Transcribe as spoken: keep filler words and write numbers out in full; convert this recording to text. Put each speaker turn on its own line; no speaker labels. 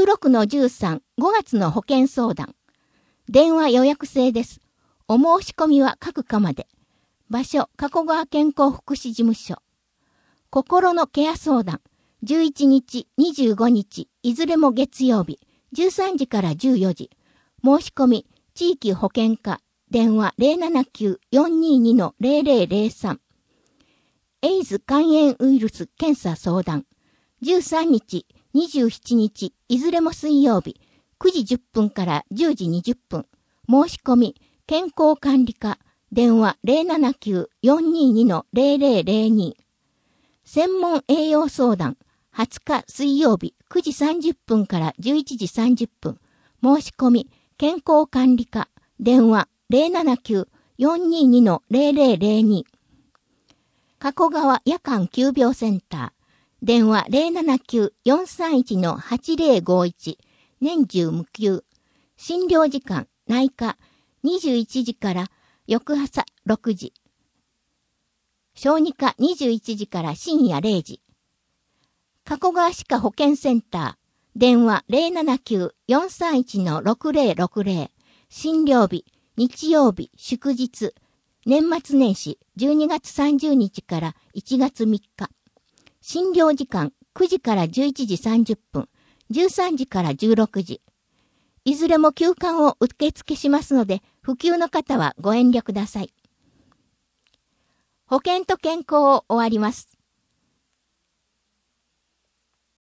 ろくのじゅうさん、ごがつの保険相談。電話予約制です。お申し込みは各課まで。場所、加古川健康福祉事務所。心のケア相談。じゅういちにち、にじゅうごにち、いずれも月曜日、じゅうさんじからじゅうよじ。申し込み、地域保健課、電話 ゼロななきゅう よんにーに の ゼロゼロゼロさん。エイズ肝炎ウイルス検査相談。じゅうさんにち、にじゅうしちにち、いずれも水曜日、くじじゅっぷんからじゅうじにじゅっぷん。申し込み、健康管理課、電話 ゼロななきゅう よんにーに の ゼロゼロゼロに。専門栄養相談、はつか水曜日くじさんじゅっぷんからじゅういちじさんじゅっぷん。申し込み、健康管理課、電話 ゼロななきゅう よんにーに の ゼロゼロゼロに。加古川夜間急病センター、電話 ゼロななきゅう よんさんいち の はちゼロごいち。年中無休。診療時間、内科、にじゅういちじから翌朝ろくじ。小児科にじゅういちじから深夜れいじ。加古川歯科保健センター、電話 ゼロななきゅう よんさんいち の ろくゼロろくゼロ。診療日、日曜日、祝日、年末年始じゅうにがつさんじゅうにちからいちがつみっか。診療時間くじからじゅういちじさんじゅっぷん、じゅうさんじからじゅうろくじ。いずれも休館を受付しますので、不急の方はご遠慮ください。保険と健康を終わります。